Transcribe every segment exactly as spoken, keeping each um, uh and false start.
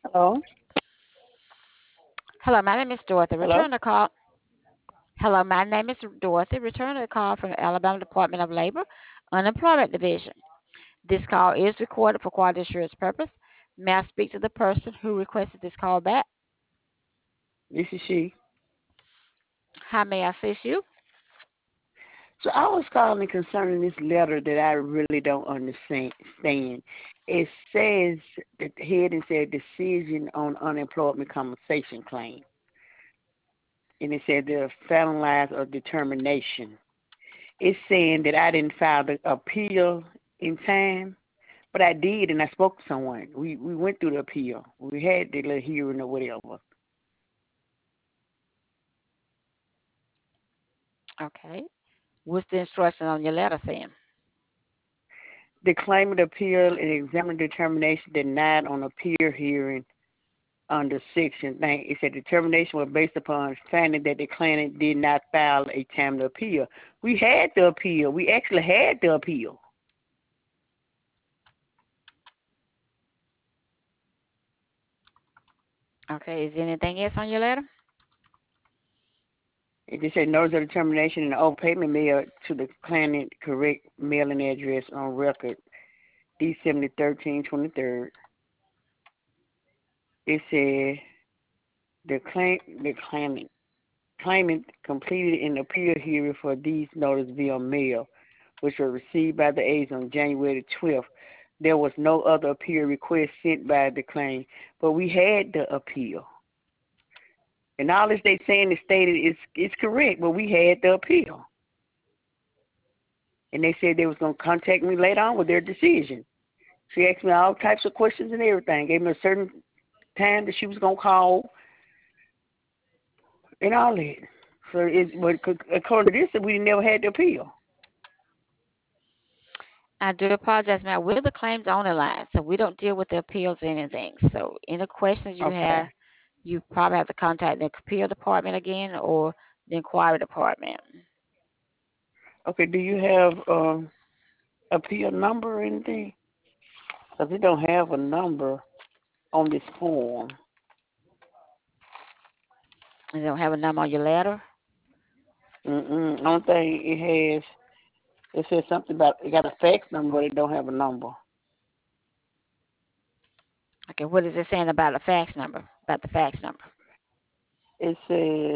Hello? Hello, my name is Dorothy. Hello? Return the call. Hello, my name is Dorothy. Return a call from the Alabama Department of Labor, Unemployment Division. This call is recorded for quality assurance purpose. May I speak to the person who requested this call back? This is she. How may I assist you? So I was calling concerning this letter that I really don't understand. It says that the heading said decision on unemployment compensation claim. And it said the finalize or determination. It's saying that I didn't file the appeal in time, but I did, and I spoke to someone. We we went through the appeal. We had the little hearing or whatever. Okay. What's the instruction on your letter saying? The claimant appeal and examiner determination denied on appeal hearing under section nine. It said determination was based upon finding that the claimant did not file a timely appeal. We had the appeal. We actually had the appeal. Okay. Is there anything else on your letter? It just said notice of determination and all payment mailed to the claimant correct mailing address on record December thirteenth, twenty-third. It said the claim the claimant claimant completed an appeal hearing for these notice via mail, which were received by the agent on January twelfth. There was no other appeal request sent by the claim, but we had the appeal. And all this they saying is stated is is correct, but we had the appeal. And they said they was gonna contact me later on with their decision. She asked me all types of questions and everything. Gave me a certain time that she was gonna call and all that. So it, but according to this, we never had the appeal. I do apologize, ma'am. We're the claims only line, so we don't deal with the appeals or anything. So any questions you Okay. have, you probably have to contact the appeal department again or the inquiry department. Okay. Do you have um appeal number or anything? Because we don't have a number on this form. You don't have a number on your letter? Mm-mm. Only thing it has, it says something about it got a fax number, but it don't have a number. Okay, what is it saying about the fax number? About the fax number? It says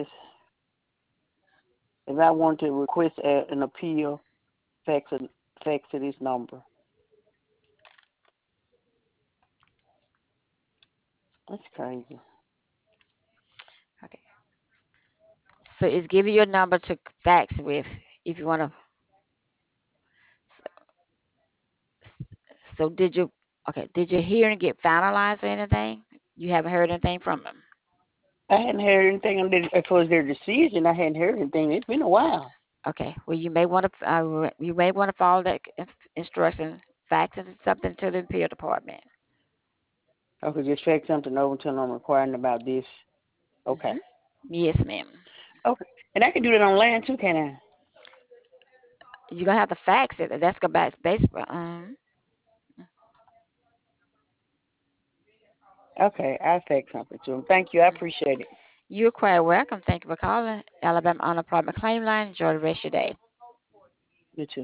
if I want to request a, an appeal, fax a, fax to this number. That's crazy. Okay. So it's giving you a number to fax with if you want to. So did you? Okay. Did your hearing get finalized or anything? You haven't heard anything from them. I hadn't heard anything on their, as far as their decision. I hadn't heard anything. It's been a while. Okay. Well, you may want to. Uh, you may want to follow that in- instruction. Fax it something to the appeal department. I could just fax something over to them. I'm inquiring about this. Okay. Hmm. Yes, ma'am. Okay. And I can do that online too, can I? You're gonna have to fax it. That's go back basically. Um, Okay, I'll fax something to them. Thank you. I appreciate it. you're quite welcome. Thank you for calling Alabama Unemployment Claim Line. Enjoy the rest of your day. You too.